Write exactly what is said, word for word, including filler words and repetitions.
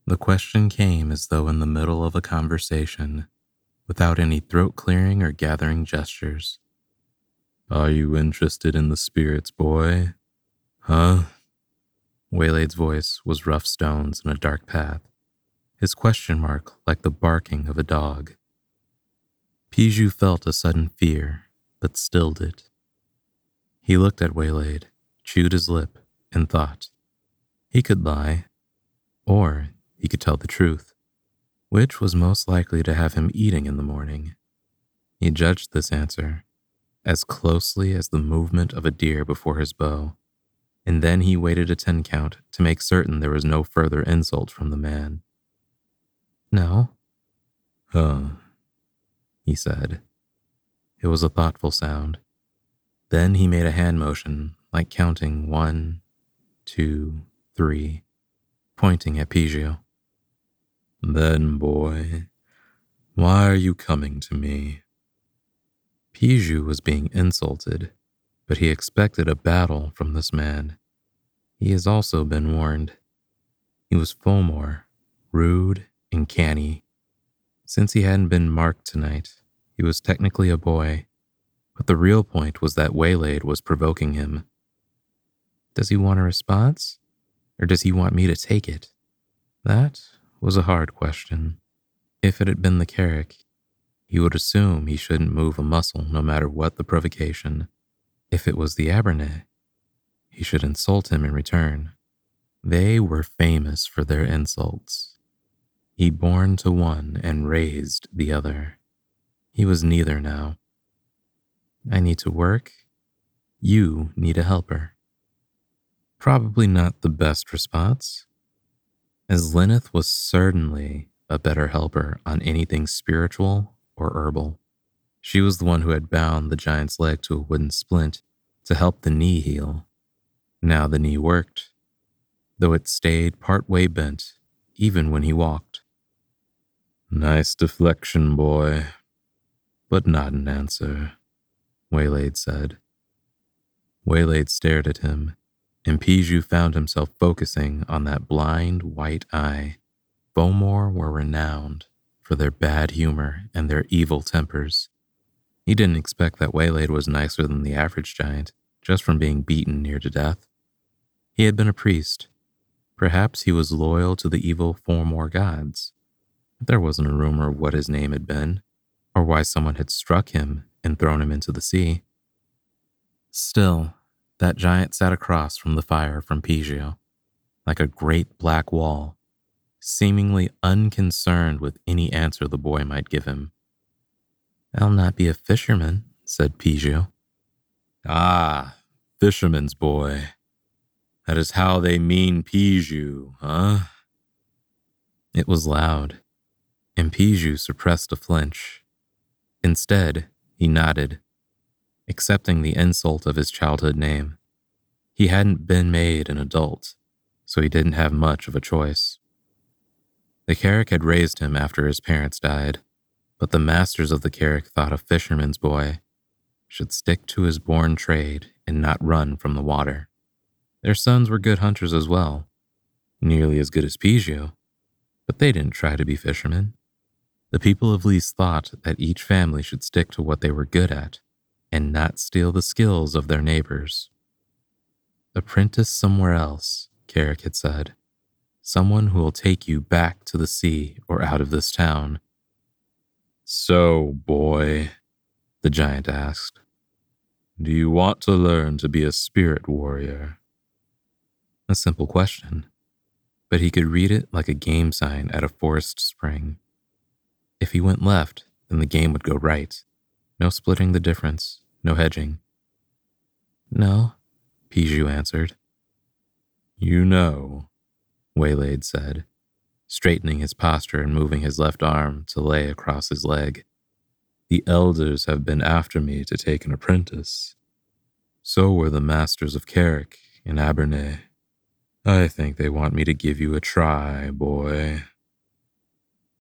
The question came as though in the middle of a conversation, without any throat clearing or gathering gestures. Are you interested in the spirits, boy? Huh? Waylaid's voice was rough stones in a dark path, his question mark like the barking of a dog. Piju felt a sudden fear that stilled it. He looked at Waylaid, chewed his lip, and thought. He could lie, or he could tell the truth, which was most likely to have him eating in the morning. He judged this answer as closely as the movement of a deer before his bow, and then he waited a ten count to make certain there was no further insult from the man. No. Huh, he said. It was a thoughtful sound. Then he made a hand motion, like counting one, two, three, pointing at Piju. Then, boy, why are you coming to me? Piju was being insulted, but he expected a battle from this man. He has also been warned. He was Fomor, rude and canny. Since he hadn't been marked tonight, he was technically a boy, but the real point was that Waylaid was provoking him. Does he want a response, or does he want me to take it? That was a hard question. If it had been the Carrick, he would assume he shouldn't move a muscle no matter what the provocation. If it was the Abernay, he should insult him in return. They were famous for their insults. He born to one and raised the other. He was neither now. I need to work. You need a helper. Probably not the best response, as Lyneth was certainly a better helper on anything spiritual or herbal. She was the one who had bound the giant's leg to a wooden splint to help the knee heal. Now the knee worked, though it stayed part-way bent even when he walked. Nice deflection, boy, but not an answer, Waylaid said. Waylaid stared at him, and Piju found himself focusing on that blind white eye. Fomor were renowned for their bad humor and their evil tempers. He didn't expect that Waylaid was nicer than the average giant, just from being beaten near to death. He had been a priest. Perhaps he was loyal to the evil Fomor gods. There wasn't a rumor of what his name had been, or why someone had struck him and thrown him into the sea. Still, that giant sat across from the fire from Piju, like a great black wall, seemingly unconcerned with any answer the boy might give him. I'll not be a fisherman, said Piju. Ah, fisherman's boy. That is how they mean Piju, huh? It was loud, and Piju suppressed a flinch. Instead, he nodded, accepting the insult of his childhood name. He hadn't been made an adult, so he didn't have much of a choice. The Carrick had raised him after his parents died, but the masters of the Carrick thought a fisherman's boy should stick to his born trade and not run from the water. Their sons were good hunters as well, nearly as good as Piju, but they didn't try to be fishermen. The people of Lys thought that each family should stick to what they were good at and not steal the skills of their neighbors. Apprentice somewhere else, Carrick had said. Someone who will take you back to the sea or out of this town. So, boy, the giant asked, do you want to learn to be a spirit warrior? A simple question, but he could read it like a game sign at a forest spring. If he went left, then the game would go right. No splitting the difference, no hedging. No, Piju answered. You know, Waylaid said, straightening his posture and moving his left arm to lay across his leg. The elders have been after me to take an apprentice. So were the masters of Carrick and Abernay. I think they want me to give you a try, boy.